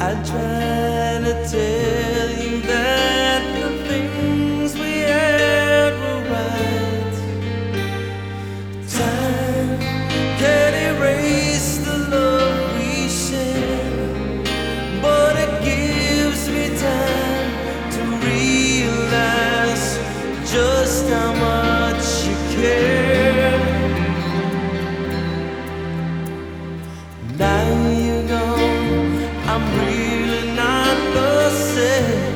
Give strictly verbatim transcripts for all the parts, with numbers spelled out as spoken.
I try to tell you that the things we had were right. Time can erase the love we shared, but it gives me time to realize just how much you care. Now you're gone, I'm really not the same.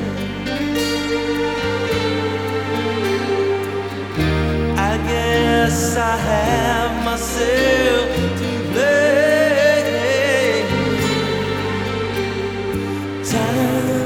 I guess I have myself to blame. Time